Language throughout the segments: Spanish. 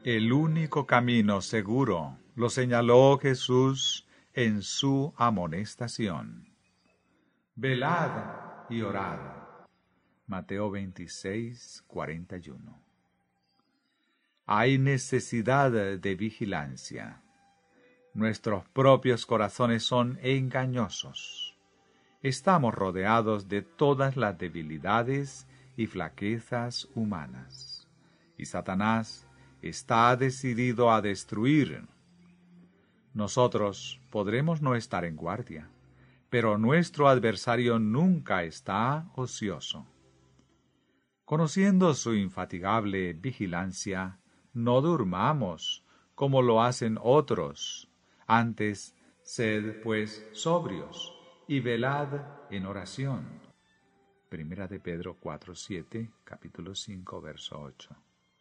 El único camino seguro lo señaló Jesús en su amonestación. Velad y orad. Mateo 26, 41. Hay necesidad de vigilancia. Nuestros propios corazones son engañosos. Estamos rodeados de todas las debilidades y flaquezas humanas, y Satanás está decidido a destruir. Nosotros podremos no estar en guardia, pero nuestro adversario nunca está ocioso. Conociendo su infatigable vigilancia, no durmamos como lo hacen otros. Antes, sed pues sobrios y velad en oración. Primera de Pedro 4:7, capítulo 5, verso 8.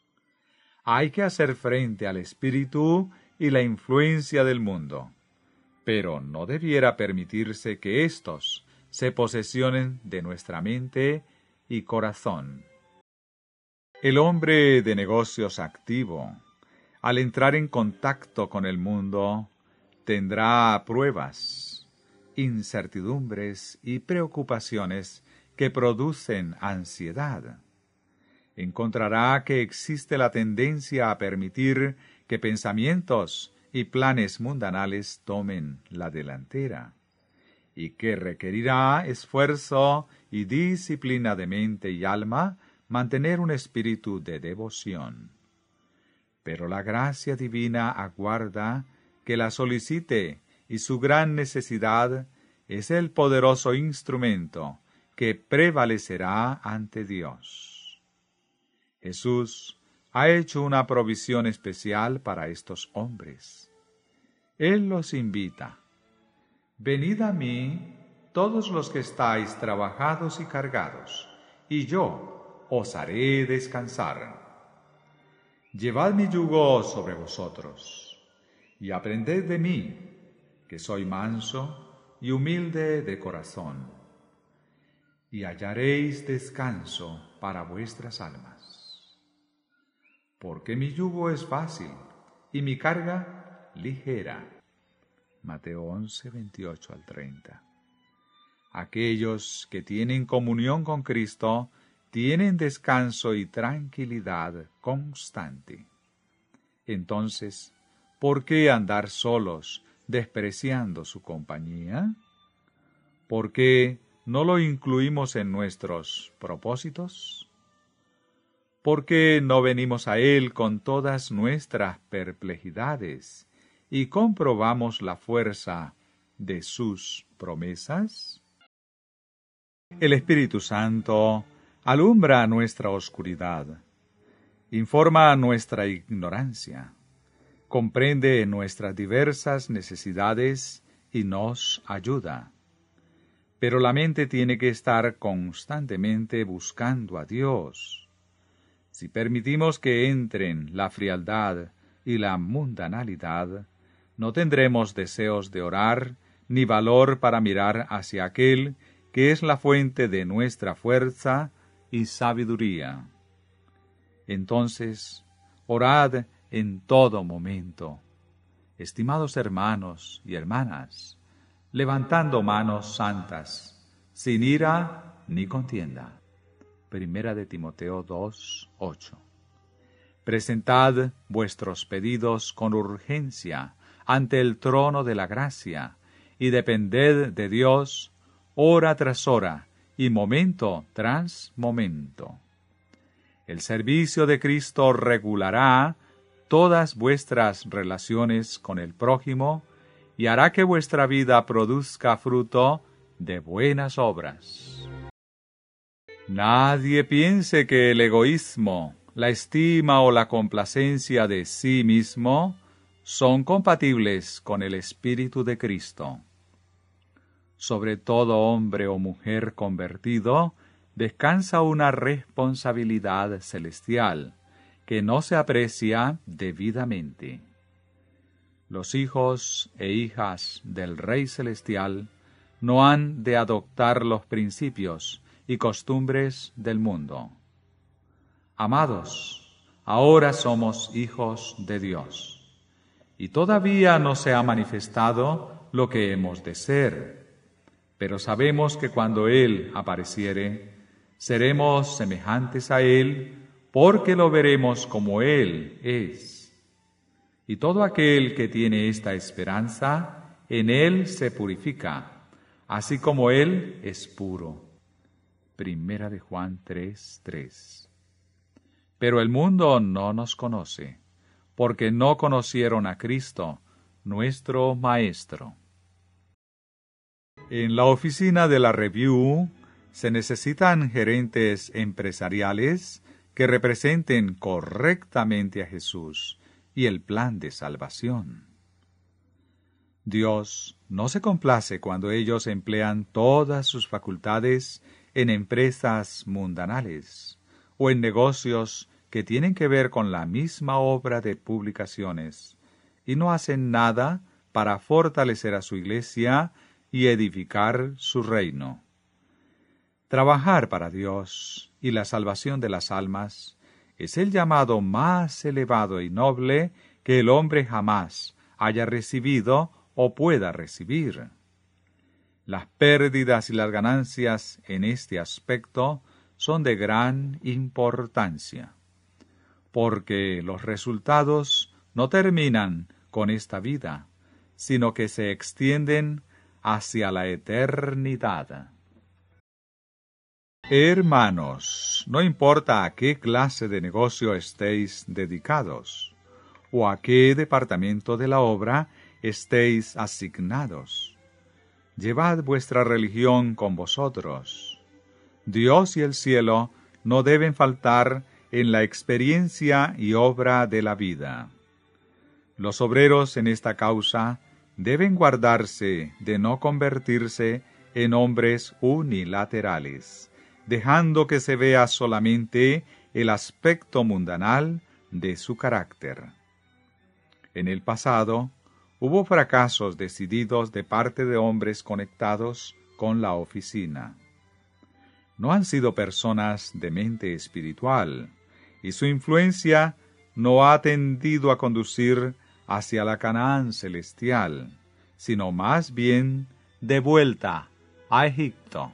Hay que hacer frente al espíritu y la influencia del mundo, pero no debiera permitirse que éstos se posesionen de nuestra mente y corazón. El hombre de negocios activo, al entrar en contacto con el mundo, tendrá pruebas, incertidumbres y preocupaciones que producen ansiedad. Encontrará que existe la tendencia a permitir que pensamientos y planes mundanales tomen la delantera, y que requerirá esfuerzo y disciplina de mente y alma mantener un espíritu de devoción. Pero la gracia divina aguarda que la solicite, y su gran necesidad es el poderoso instrumento que prevalecerá ante Dios. Jesús ha hecho una provisión especial para estos hombres. Él los invita: venid a mí todos los que estáis trabajados y cargados, y yo os haré descansar. Llevad mi yugo sobre vosotros, y aprended de mí, que soy manso y humilde de corazón, y hallaréis descanso para vuestras almas. Porque mi yugo es fácil, y mi carga ligera. Mateo 11, 28 al 30. Aquellos que tienen comunión con Cristo tienen descanso y tranquilidad constante. Entonces, ¿por qué andar solos, despreciando su compañía? ¿Por qué no lo incluimos en nuestros propósitos? ¿Por qué no venimos a Él con todas nuestras perplejidades y comprobamos la fuerza de sus promesas? El Espíritu Santo alumbra nuestra oscuridad, informa nuestra ignorancia, comprende nuestras diversas necesidades y nos ayuda. Pero la mente tiene que estar constantemente buscando a Dios. Si permitimos que entren la frialdad y la mundanalidad, no tendremos deseos de orar ni valor para mirar hacia aquel que es la fuente de nuestra fuerza y sabiduría. Entonces, orad en todo momento, estimados hermanos y hermanas, levantando manos santas, sin ira ni contienda. Primera de Timoteo 2, 8. Presentad vuestros pedidos con urgencia ante el trono de la gracia, y depended de Dios hora tras hora y momento tras momento. El servicio de Cristo regulará todas vuestras relaciones con el prójimo y hará que vuestra vida produzca fruto de buenas obras. Nadie piense que el egoísmo, la estima o la complacencia de sí mismo son compatibles con el Espíritu de Cristo. Sobre todo hombre o mujer convertido descansa una responsabilidad celestial que no se aprecia debidamente. Los hijos e hijas del Rey Celestial no han de adoptar los principios y costumbres del mundo. Amados, ahora somos hijos de Dios. Y todavía no se ha manifestado lo que hemos de ser, pero sabemos que cuando Él apareciere, seremos semejantes a Él, porque lo veremos como Él es. Y todo aquel que tiene esta esperanza, en Él se purifica, así como Él es puro. Primera de Juan 3:3. Pero el mundo no nos conoce, porque no conocieron a Cristo, nuestro Maestro. En la oficina de la Review se necesitan gerentes empresariales que representen correctamente a Jesús y el plan de salvación. Dios no se complace cuando ellos emplean todas sus facultades en empresas mundanales o en negocios que tienen que ver con la misma obra de publicaciones y no hacen nada para fortalecer a su iglesia y edificar su reino. Trabajar para Dios y la salvación de las almas es el llamado más elevado y noble que el hombre jamás haya recibido o pueda recibir. Las pérdidas y las ganancias en este aspecto son de gran importancia, porque los resultados no terminan con esta vida, sino que se extienden hacia la eternidad. Hermanos, no importa a qué clase de negocio estéis dedicados, o a qué departamento de la obra estéis asignados, llevad vuestra religión con vosotros. Dios y el cielo no deben faltar en la experiencia y obra de la vida. Los obreros en esta causa deben guardarse de no convertirse en hombres unilaterales, dejando que se vea solamente el aspecto mundanal de su carácter. En el pasado, hubo fracasos decididos de parte de hombres conectados con la oficina. No han sido personas de mente espiritual, y su influencia no ha tendido a conducir hacia la Canaán celestial, sino más bien de vuelta a Egipto.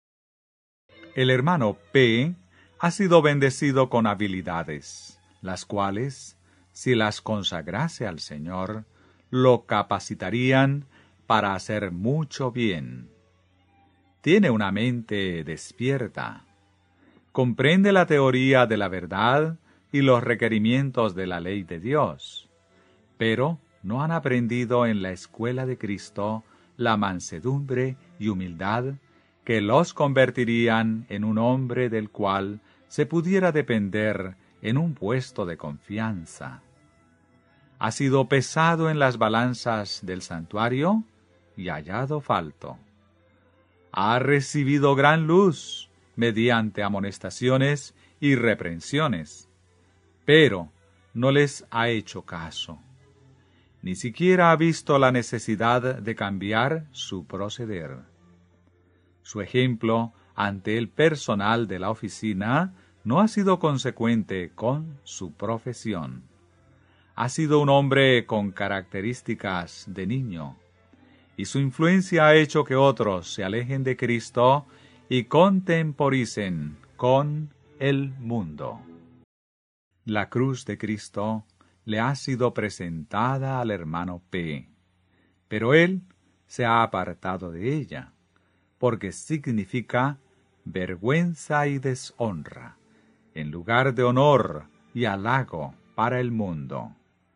El hermano P. ha sido bendecido con habilidades, las cuales, si las consagrase al Señor, lo capacitarían para hacer mucho bien. Tiene una mente despierta, comprende la teoría de la verdad y los requerimientos de la ley de Dios, pero no han aprendido en la escuela de Cristo la mansedumbre y humildad que los convertirían en un hombre del cual se pudiera depender en un puesto de confianza. Ha sido pesado en las balanzas del santuario y hallado falto. Ha recibido gran luz mediante amonestaciones y reprensiones, pero no les ha hecho caso. Ni siquiera ha visto la necesidad de cambiar su proceder. Su ejemplo ante el personal de la oficina no ha sido consecuente con su profesión. Ha sido un hombre con características de niño, y su influencia ha hecho que otros se alejen de Cristo y contemporicen con el mundo. La cruz de Cristo le ha sido presentada al hermano P., pero él se ha apartado de ella, porque significa vergüenza y deshonra, en lugar de honor y halago para el mundo.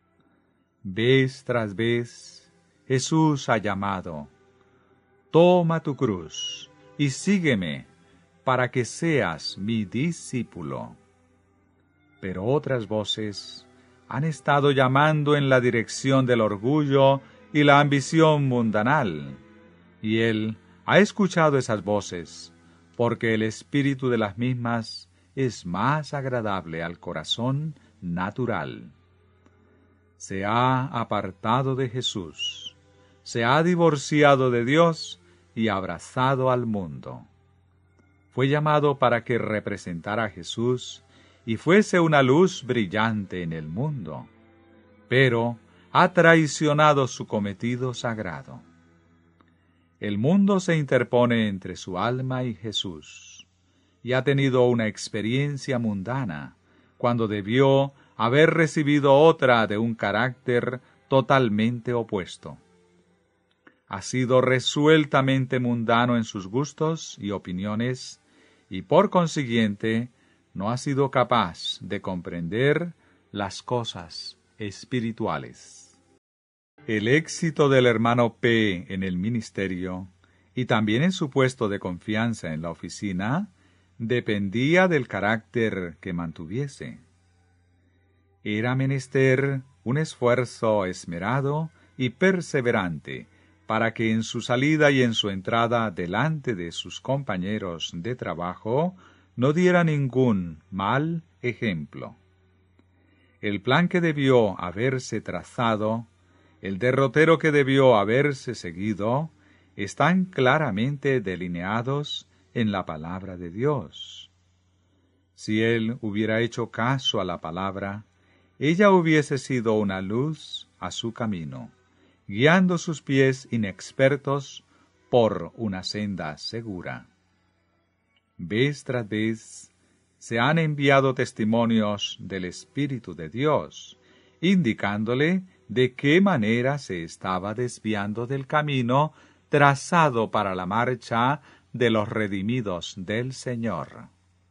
Vez tras vez, Jesús ha llamado: toma tu cruz y sígueme para que seas mi discípulo. Pero otras voces han estado llamando en la dirección del orgullo y la ambición mundanal, y él ha escuchado esas voces, porque el espíritu de las mismas es más agradable al corazón natural. Se ha apartado de Jesús, se ha divorciado de Dios y abrazado al mundo. Fue llamado para que representara a Jesús y fuese una luz brillante en el mundo, pero ha traicionado su cometido sagrado. El mundo se interpone entre su alma y Jesús, y ha tenido una experiencia mundana, cuando debió haber recibido otra de un carácter totalmente opuesto. Ha sido resueltamente mundano en sus gustos y opiniones, y por consiguiente no ha sido capaz de comprender las cosas espirituales. El éxito del hermano P. en el ministerio, y también en su puesto de confianza en la oficina, dependía del carácter que mantuviese. Era menester un esfuerzo esmerado y perseverante para que en su salida y en su entrada delante de sus compañeros de trabajo no diera ningún mal ejemplo. El plan que debió haberse trazado, el derrotero que debió haberse seguido, están claramente delineados en la palabra de Dios. Si él hubiera hecho caso a la palabra, ella hubiese sido una luz a su camino, guiando sus pies inexpertos por una senda segura. Vez tras vez se han enviado testimonios del Espíritu de Dios, indicándole de qué manera se estaba desviando del camino trazado para la marcha de los redimidos del Señor.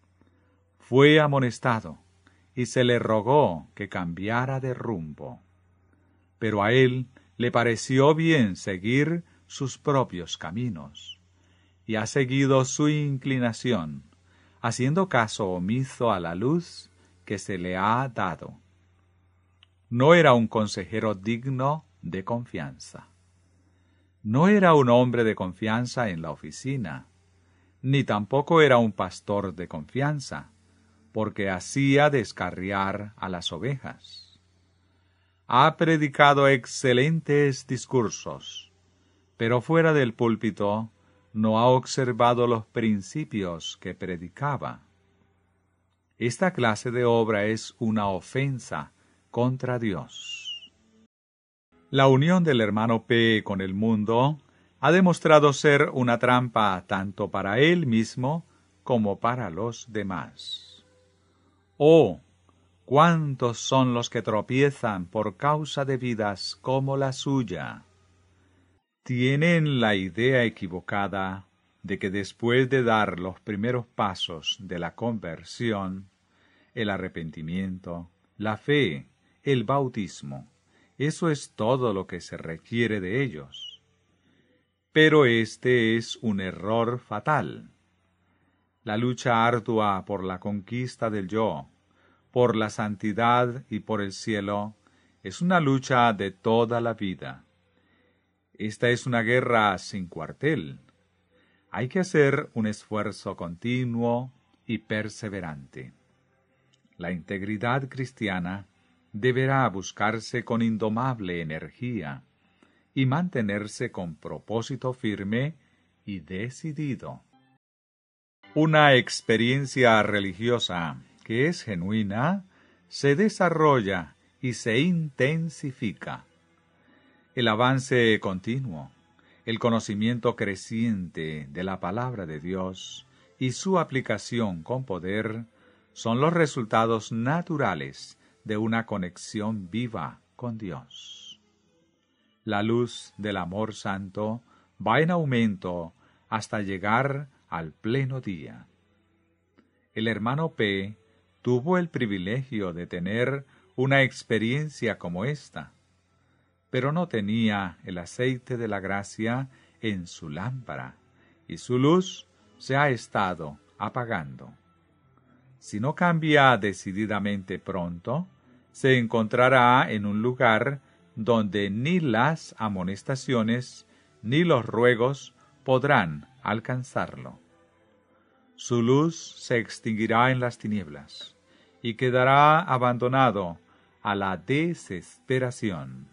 Fue amonestado, y se le rogó que cambiara de rumbo. Pero a él le pareció bien seguir sus propios caminos, y ha seguido su inclinación, haciendo caso omiso a la luz que se le ha dado. No era un consejero digno de confianza. No era un hombre de confianza en la oficina, ni tampoco era un pastor de confianza, porque hacía descarriar a las ovejas. Ha predicado excelentes discursos, pero fuera del púlpito no ha observado los principios que predicaba. Esta clase de obra es una ofensa contra Dios. La unión del hermano P. con el mundo ha demostrado ser una trampa tanto para él mismo como para los demás. ¡Oh! ¿Cuántos son los que tropiezan por causa de vidas como la suya? Tienen la idea equivocada de que después de dar los primeros pasos de la conversión, el arrepentimiento, la fe, el bautismo, eso es todo lo que se requiere de ellos. Pero este es un error fatal. La lucha ardua por la conquista del yo, por la santidad y por el cielo, es una lucha de toda la vida. Esta es una guerra sin cuartel. Hay que hacer un esfuerzo continuo y perseverante. La integridad cristiana deberá buscarse con indomable energía y mantenerse con propósito firme y decidido. Una experiencia religiosa que es genuina se desarrolla y se intensifica. El avance continuo, el conocimiento creciente de la palabra de Dios y su aplicación con poder son los resultados naturales de una conexión viva con Dios. La luz del amor santo va en aumento hasta llegar al pleno día. El hermano P. tuvo el privilegio de tener una experiencia como esta, pero no tenía el aceite de la gracia en su lámpara, y su luz se ha estado apagando. Si no cambia decididamente pronto, se encontrará en un lugar donde ni las amonestaciones ni los ruegos podrán alcanzarlo. Su luz se extinguirá en las tinieblas y quedará abandonado a la desesperación.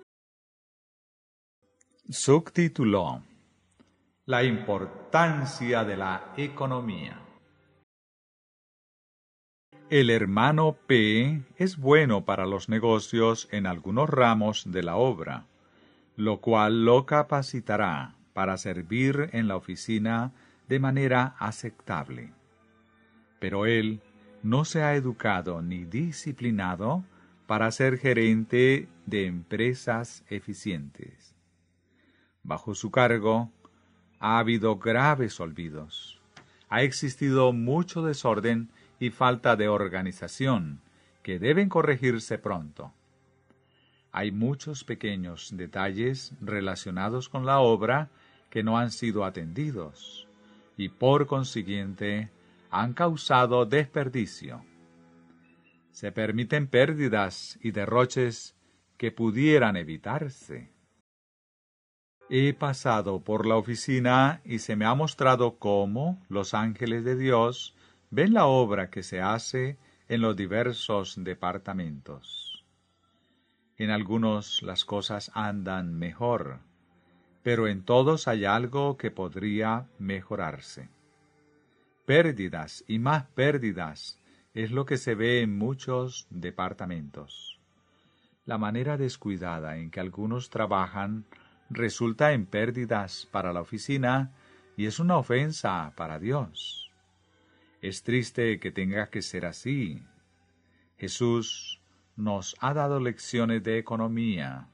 Subtítulo: La importancia de la economía. El hermano P es bueno para los negocios en algunos ramos de la obra, lo cual lo capacitará para servir en la oficina de manera aceptable. Pero él no se ha educado ni disciplinado para ser gerente de empresas eficientes. Bajo su cargo ha habido graves olvidos. Ha existido mucho desorden y falta de organización que deben corregirse pronto. Hay muchos pequeños detalles relacionados con la obra que no han sido atendidos y por consiguiente han causado desperdicio. Se permiten pérdidas y derroches que pudieran evitarse. He pasado por la oficina y se me ha mostrado cómo los ángeles de Dios ven la obra que se hace en los diversos departamentos. En algunos las cosas andan mejor, pero en todos hay algo que podría mejorarse. Pérdidas y más pérdidas es lo que se ve en muchos departamentos. La manera descuidada en que algunos trabajan resulta en pérdidas para la oficina y es una ofensa para Dios. Es triste que tenga que ser así. Jesús nos ha dado lecciones de economía.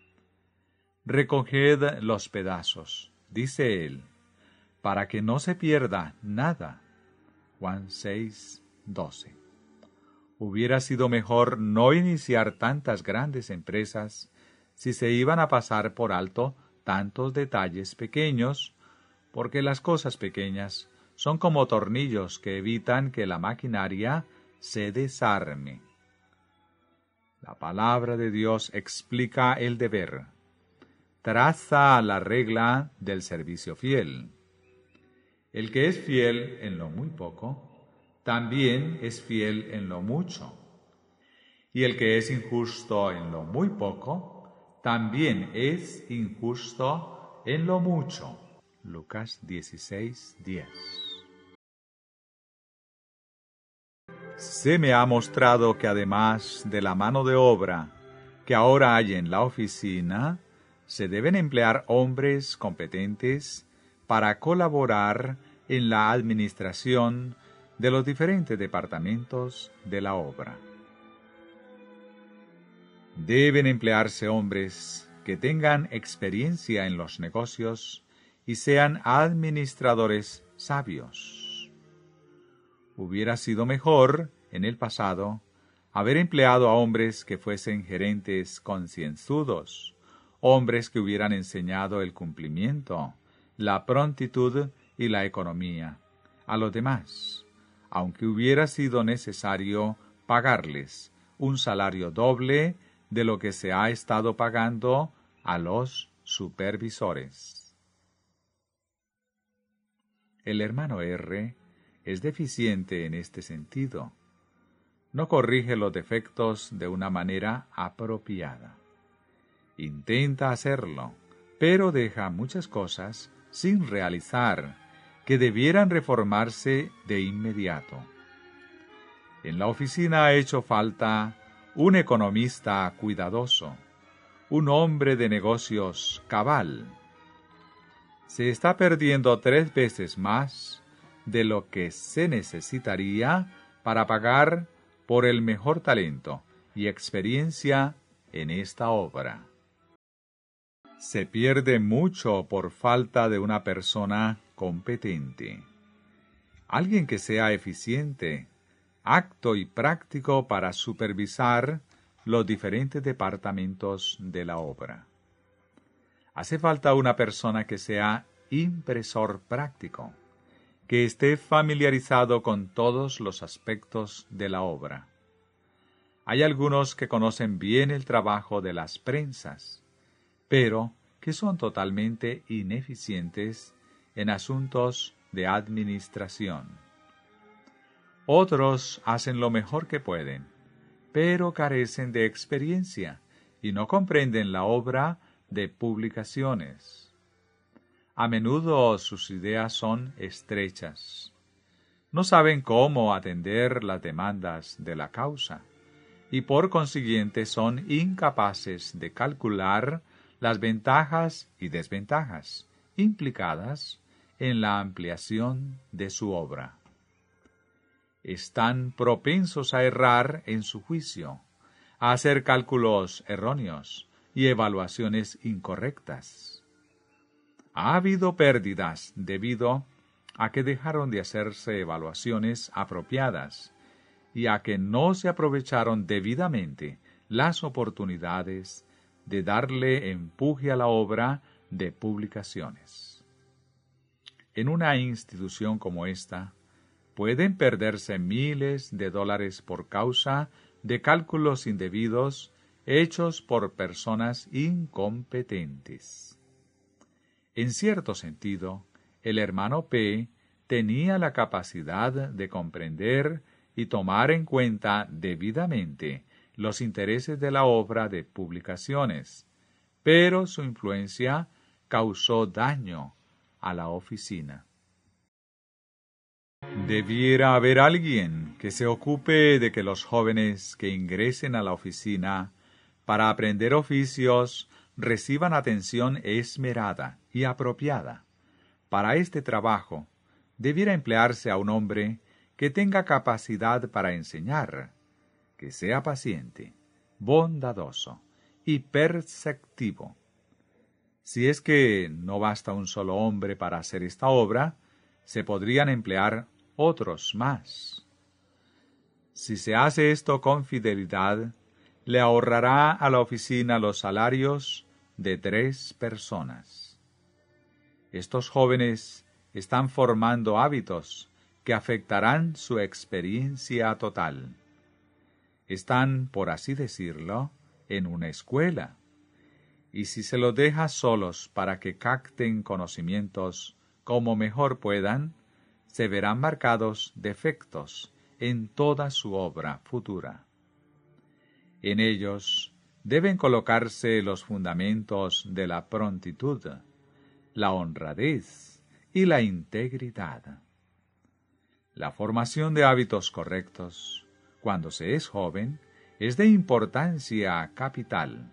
Recoged los pedazos, dice él, para que no se pierda nada. Juan 6:12. Hubiera sido mejor no iniciar tantas grandes empresas si se iban a pasar por alto tantos detalles pequeños, porque las cosas pequeñas son como tornillos que evitan que la maquinaria se desarme. La palabra de Dios explica el deber. Traza la regla del servicio fiel. El que es fiel en lo muy poco, también es fiel en lo mucho. Y el que es injusto en lo muy poco, también es injusto en lo mucho. Lucas 16:10. Se me ha mostrado que además de la mano de obra que ahora hay en la oficina, se deben emplear hombres competentes para colaborar en la administración de los diferentes departamentos de la obra. Deben emplearse hombres que tengan experiencia en los negocios y sean administradores sabios. Hubiera sido mejor, en el pasado, haber empleado a hombres que fuesen gerentes concienzudos, hombres que hubieran enseñado el cumplimiento, la prontitud y la economía a los demás, aunque hubiera sido necesario pagarles un salario doble de lo que se ha estado pagando a los supervisores. El hermano R es deficiente en este sentido. No corrige los defectos de una manera apropiada. Intenta hacerlo, pero deja muchas cosas sin realizar que debieran reformarse de inmediato. En la oficina ha hecho falta un economista cuidadoso, un hombre de negocios cabal. Se está perdiendo 3 veces más de lo que se necesitaría para pagar por el mejor talento y experiencia en esta obra. Se pierde mucho por falta de una persona competente. Alguien que sea eficiente, apto y práctico para supervisar los diferentes departamentos de la obra. Hace falta una persona que sea impresor práctico, que esté familiarizado con todos los aspectos de la obra. Hay algunos que conocen bien el trabajo de las prensas, pero que son totalmente ineficientes en asuntos de administración. Otros hacen lo mejor que pueden, pero carecen de experiencia y no comprenden la obra de publicaciones. A menudo sus ideas son estrechas. no saben cómo atender las demandas de la causa y por consiguiente son incapaces de calcular las ventajas y desventajas implicadas en la ampliación de su obra. Están propensos a errar en su juicio, a hacer cálculos erróneos y evaluaciones incorrectas. Ha habido pérdidas debido a que dejaron de hacerse evaluaciones apropiadas y a que no se aprovecharon debidamente las oportunidades de darle empuje a la obra de publicaciones. En una institución como esta, pueden perderse miles de dólares por causa de cálculos indebidos hechos por personas incompetentes. En cierto sentido, el hermano P. tenía la capacidad de comprender y tomar en cuenta debidamente los intereses de la obra de publicaciones, pero su influencia causó daño a la oficina. Debiera haber alguien que se ocupe de que los jóvenes que ingresen a la oficina para aprender oficios reciban atención esmerada y apropiada. Para este trabajo, debiera emplearse a un hombre que tenga capacidad para enseñar, que sea paciente, bondadoso y perceptivo. Si es que no basta un solo hombre para hacer esta obra, se podrían emplear otros más. Si se hace esto con fidelidad, le ahorrará a la oficina los salarios de 3 personas. Estos jóvenes están formando hábitos que afectarán su experiencia total. Están, por así decirlo, en una escuela, y si se los deja solos para que capten conocimientos como mejor puedan, se verán marcados defectos en toda su obra futura. En ellos deben colocarse los fundamentos de la prontitud, la honradez y la integridad. La formación de hábitos correctos, cuando se es joven, es de importancia capital.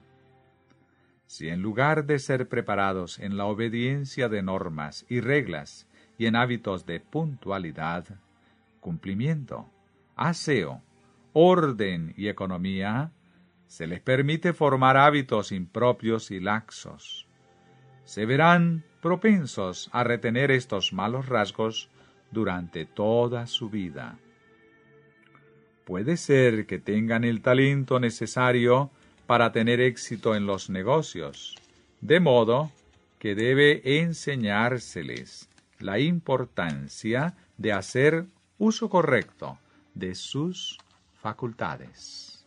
Si en lugar de ser preparados en la obediencia de normas y reglas y en hábitos de puntualidad, cumplimiento, aseo, orden y economía, se les permite formar hábitos impropios y laxos, se verán propensos a retener estos malos rasgos durante toda su vida. Puede ser que tengan el talento necesario para tener éxito en los negocios, de modo que debe enseñárseles la importancia de hacer uso correcto de sus facultades.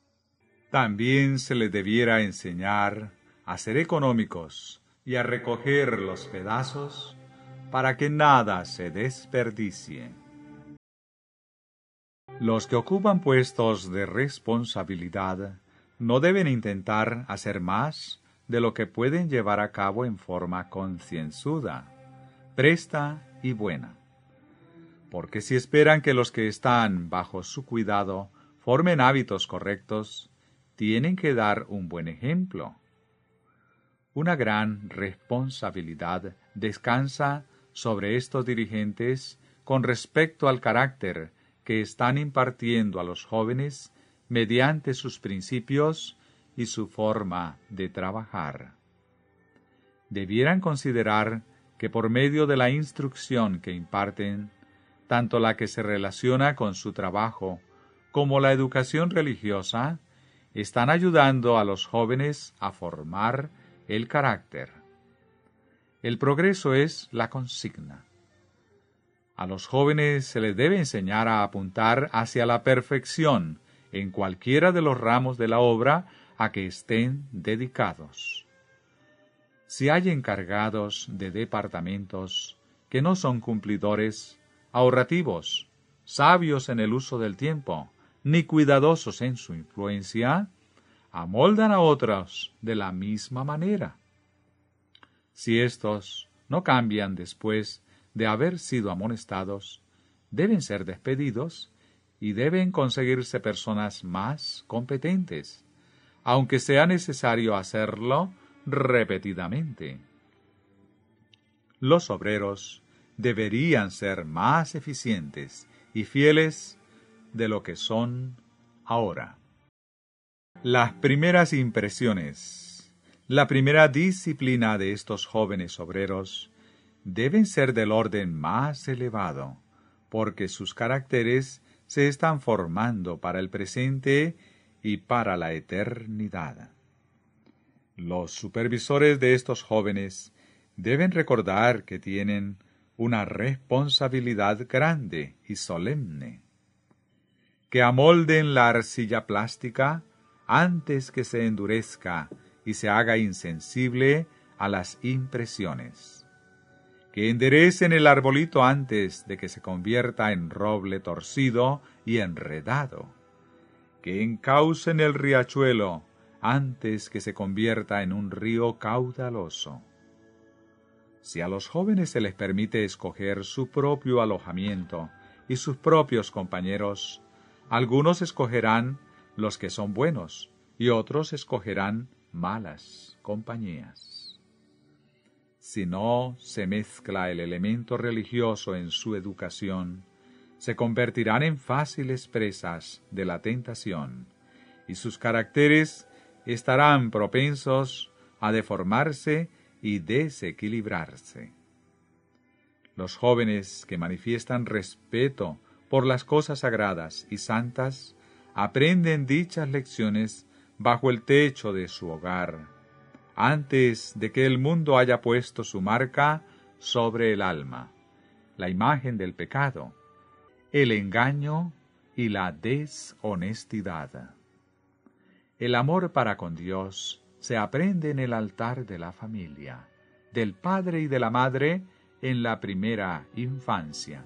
También se les debiera enseñar a ser económicos y a recoger los pedazos para que nada se desperdicie. Los que ocupan puestos de responsabilidad no deben intentar hacer más de lo que pueden llevar a cabo en forma concienzuda, presta y buena. Porque si esperan que los que están bajo su cuidado formen hábitos correctos, tienen que dar un buen ejemplo. Una gran responsabilidad descansa sobre estos dirigentes con respecto al carácter que están impartiendo a los jóvenes mediante sus principios y su forma de trabajar. Debieran considerar que por medio de la instrucción que imparten, tanto la que se relaciona con su trabajo como la educación religiosa, están ayudando a los jóvenes a formar el carácter. El progreso es la consigna. A los jóvenes se les debe enseñar a apuntar hacia la perfección en cualquiera de los ramos de la obra a que estén dedicados. Si hay encargados de departamentos que no son cumplidores, ahorrativos, sabios en el uso del tiempo, ni cuidadosos en su influencia, amoldan a otros de la misma manera. Si éstos no cambian después de haber sido amonestados, deben ser despedidos y deben conseguirse personas más competentes, aunque sea necesario hacerlo repetidamente. Los obreros deberían ser más eficientes y fieles de lo que son ahora. Las primeras impresiones, la primera disciplina de estos jóvenes obreros deben ser del orden más elevado, porque sus caracteres se están formando para el presente y para la eternidad. Los supervisores de estos jóvenes deben recordar que tienen una responsabilidad grande y solemne, que amolden la arcilla plástica antes que se endurezca y se haga insensible a las impresiones, que enderecen el arbolito antes de que se convierta en roble torcido y enredado, que encaucen el riachuelo antes que se convierta en un río caudaloso. Si a los jóvenes se les permite escoger su propio alojamiento y sus propios compañeros, algunos escogerán los que son buenos y otros escogerán malas compañías. Si no se mezcla el elemento religioso en su educación, se convertirán en fáciles presas de la tentación, y sus caracteres estarán propensos a deformarse y desequilibrarse. Los jóvenes que manifiestan respeto por las cosas sagradas y santas aprenden dichas lecciones bajo el techo de su hogar, antes de que el mundo haya puesto su marca sobre el alma, la imagen del pecado, el engaño y la deshonestidad. El amor para con Dios se aprende en el altar de la familia, del padre y de la madre en la primera infancia.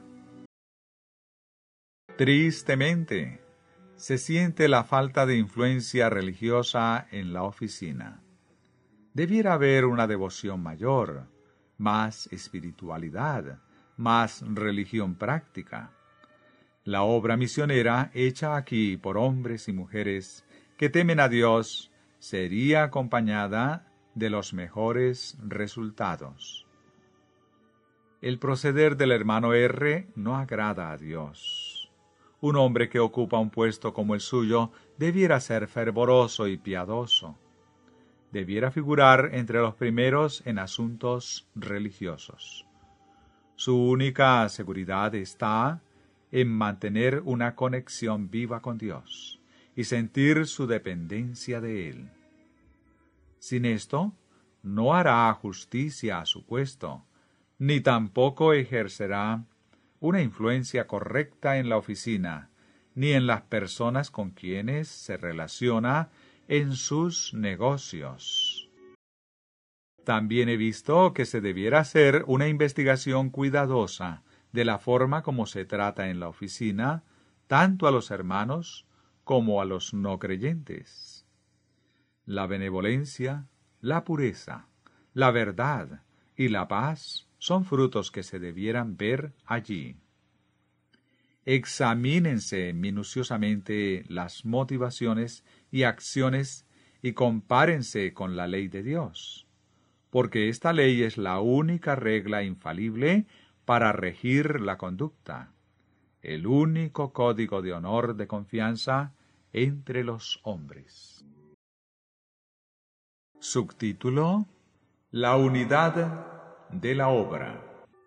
Tristemente, se siente la falta de influencia religiosa en la oficina. Debiera haber una devoción mayor, más espiritualidad, más religión práctica. La obra misionera hecha aquí por hombres y mujeres que temen a Dios sería acompañada de los mejores resultados. El proceder del hermano R. no agrada a Dios. Un hombre que ocupa un puesto como el suyo debiera ser fervoroso y piadoso. Debiera figurar entre los primeros en asuntos religiosos. Su única seguridad está en mantener una conexión viva con Dios y sentir su dependencia de Él. Sin esto, no hará justicia a su puesto, ni tampoco ejercerá una influencia correcta en la oficina, ni en las personas con quienes se relaciona en sus negocios. También he visto que se debiera hacer una investigación cuidadosa de la forma como se trata en la oficina, tanto a los hermanos como a los no creyentes. La benevolencia, la pureza, la verdad y la paz son frutos que se debieran ver allí. Examínense minuciosamente las motivaciones y acciones y compárense con la ley de Dios, porque esta ley es la única regla infalible para regir la conducta, el único código de honor de confianza entre los hombres. Subtítulo: La unidad de la obra.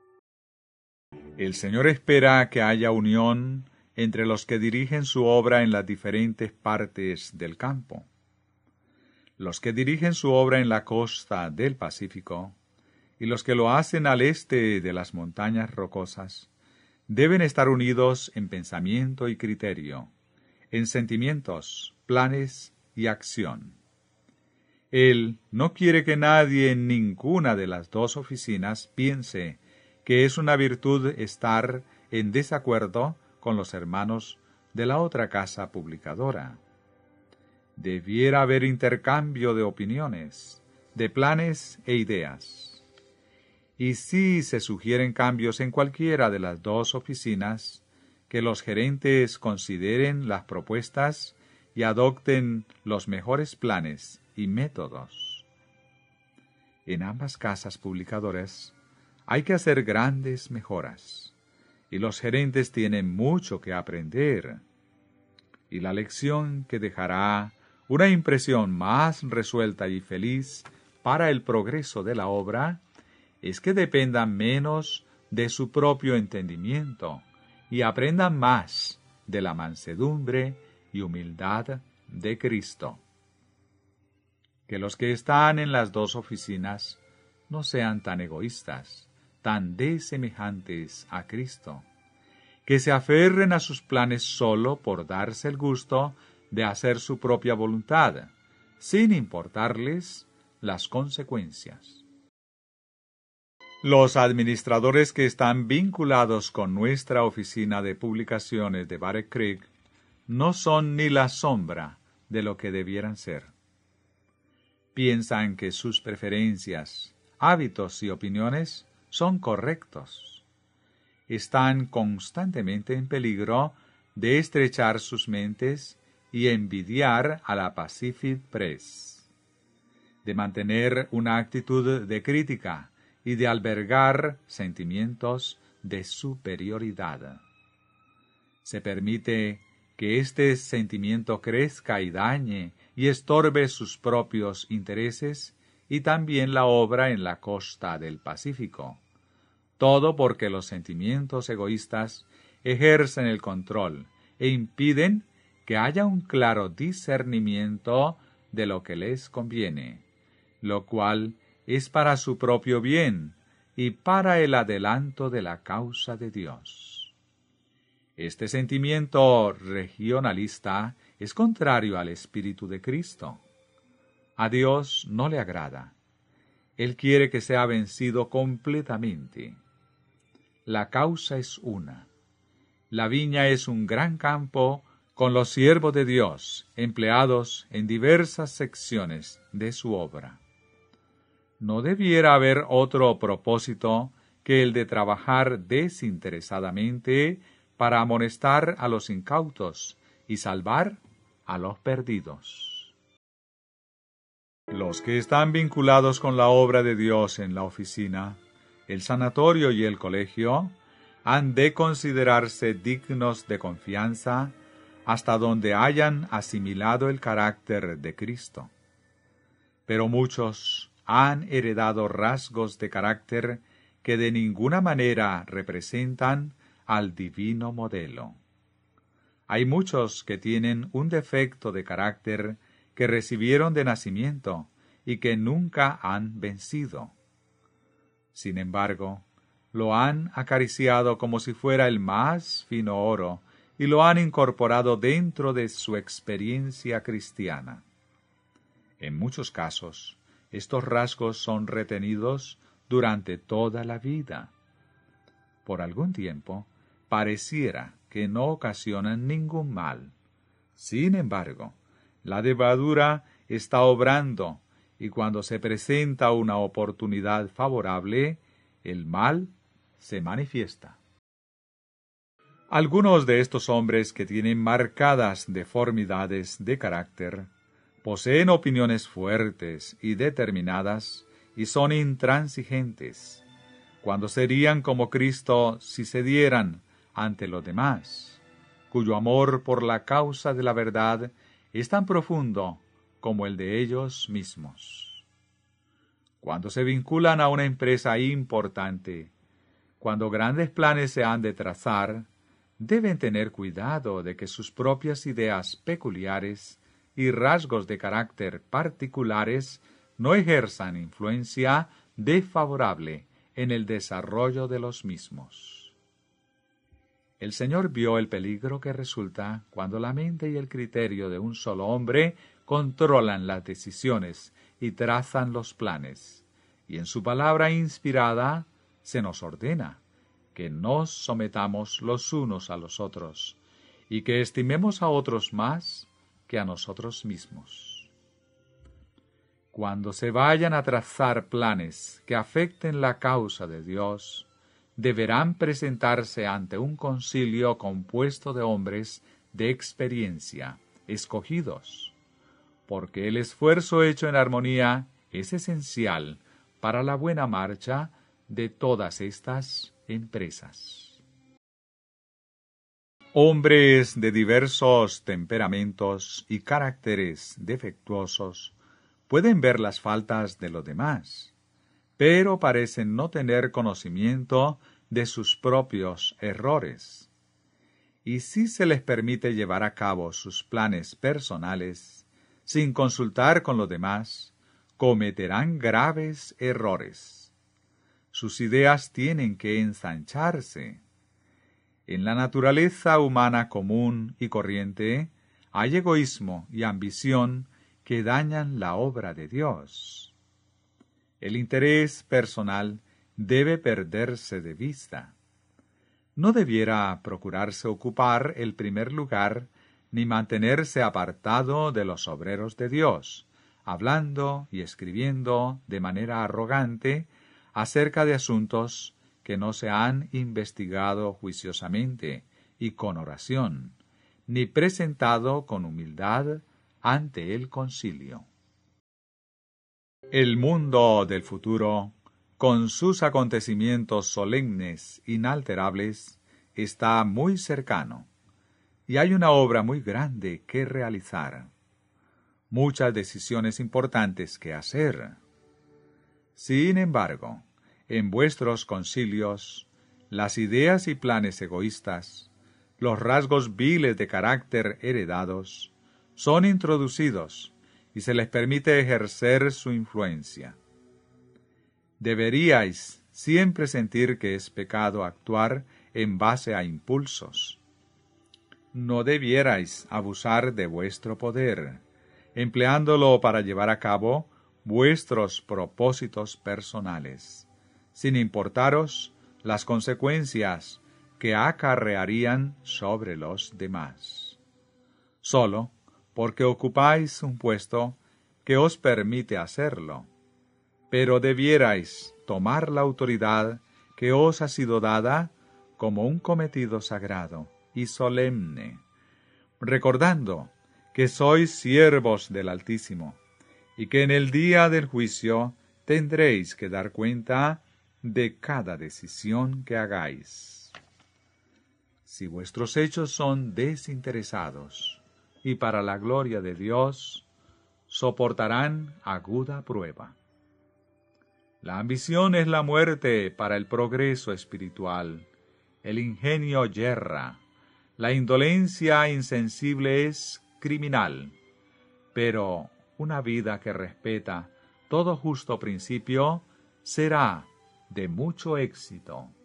El Señor espera que haya unión entre los que dirigen su obra en las diferentes partes del campo. Los que dirigen su obra en la costa del Pacífico y los que lo hacen al este de las montañas rocosas deben estar unidos en pensamiento y criterio, en sentimientos, planes y acción. Él no quiere que nadie en ninguna de las dos oficinas piense que es una virtud estar en desacuerdo con los hermanos de la otra casa publicadora. Debiera haber intercambio de opiniones, de planes e ideas. Y si se sugieren cambios en cualquiera de las dos oficinas, que los gerentes consideren las propuestas y adopten los mejores planes y métodos. En ambas casas publicadoras hay que hacer grandes mejoras, y los gerentes tienen mucho que aprender. Y la lección que dejará una impresión más resuelta y feliz para el progreso de la obra es que dependan menos de su propio entendimiento y aprendan más de la mansedumbre y humildad de Cristo. Que los que están en las dos oficinas no sean tan egoístas, tan desemejantes a Cristo, que se aferren a sus planes solo por darse el gusto de hacer su propia voluntad, sin importarles las consecuencias. Los administradores que están vinculados con nuestra oficina de publicaciones de Battle Creek no son ni la sombra de lo que debieran ser. Piensan que sus preferencias, hábitos y opiniones son correctos. Están constantemente en peligro de estrechar sus mentes y envidiar a la Pacific Press, de mantener una actitud de crítica y de albergar sentimientos de superioridad. Se permite que este sentimiento crezca y dañe y estorbe sus propios intereses y también la obra en la costa del Pacífico. Todo porque los sentimientos egoístas ejercen el control e impiden que haya un claro discernimiento de lo que les conviene, lo cual es para su propio bien y para el adelanto de la causa de Dios. Este sentimiento regionalista es contrario al espíritu de Cristo. A Dios no le agrada. Él quiere que sea vencido completamente. La causa es una. La viña es un gran campo con los siervos de Dios empleados en diversas secciones de su obra. No debiera haber otro propósito que el de trabajar desinteresadamente para amonestar a los incautos y salvar a los perdidos. Los que están vinculados con la obra de Dios en la oficina, el sanatorio y el colegio, han de considerarse dignos de confianza hasta donde hayan asimilado el carácter de Cristo. Pero muchos han heredado rasgos de carácter que de ninguna manera representan al divino modelo. Hay muchos que tienen un defecto de carácter que recibieron de nacimiento y que nunca han vencido. Sin embargo, lo han acariciado como si fuera el más fino oro y lo han incorporado dentro de su experiencia cristiana. En muchos casos, estos rasgos son retenidos durante toda la vida. Por algún tiempo, pareciera que no ocasionan ningún mal. Sin embargo, la levadura está obrando y cuando se presenta una oportunidad favorable, el mal se manifiesta. Algunos de estos hombres que tienen marcadas deformidades de carácter poseen opiniones fuertes y determinadas y son intransigentes, cuando serían como Cristo si cedieran ante los demás, cuyo amor por la causa de la verdad es tan profundo como el de ellos mismos. Cuando se vinculan a una empresa importante, cuando grandes planes se han de trazar, deben tener cuidado de que sus propias ideas peculiares y rasgos de carácter particulares no ejerzan influencia desfavorable en el desarrollo de los mismos. El Señor vio el peligro que resulta cuando la mente y el criterio de un solo hombre controlan las decisiones y trazan los planes, y en su palabra inspirada se nos ordena que nos sometamos los unos a los otros, y que estimemos a otros más que a nosotros mismos. Cuando se vayan a trazar planes que afecten la causa de Dios, deberán presentarse ante un concilio compuesto de hombres de experiencia, escogidos, porque el esfuerzo hecho en armonía es esencial para la buena marcha de todas estas empresas. Hombres de diversos temperamentos y caracteres defectuosos pueden ver las faltas de los demás, pero parecen no tener conocimiento de sus propios errores. Y si se les permite llevar a cabo sus planes personales, sin consultar con los demás, cometerán graves errores. Sus ideas tienen que ensancharse. En la naturaleza humana común y corriente hay egoísmo y ambición que dañan la obra de Dios. El interés personal debe perderse de vista. No debiera procurarse ocupar el primer lugar ni mantenerse apartado de los obreros de Dios, hablando y escribiendo de manera arrogante acerca de asuntos que no se han investigado juiciosamente y con oración, ni presentado con humildad ante el concilio. El mundo del futuro, con sus acontecimientos solemnes, inalterables, está muy cercano, y hay una obra muy grande que realizar, muchas decisiones importantes que hacer. Sin embargo, en vuestros concilios, las ideas y planes egoístas, los rasgos viles de carácter heredados, son introducidos y se les permite ejercer su influencia. Deberíais siempre sentir que es pecado actuar en base a impulsos. No debierais abusar de vuestro poder, empleándolo para llevar a cabo vuestros propósitos personales, sin importaros las consecuencias que acarrearían sobre los demás. Solo porque ocupáis un puesto que os permite hacerlo, pero debierais tomar la autoridad que os ha sido dada como un cometido sagrado y solemne, recordando que sois siervos del Altísimo, y que en el día del juicio tendréis que dar cuenta de cada decisión que hagáis. Si vuestros hechos son desinteresados y para la gloria de Dios, soportarán aguda prueba. La ambición es la muerte para el progreso espiritual, el ingenio yerra, la indolencia insensible es criminal, pero una vida que respeta todo justo principio será de mucho éxito.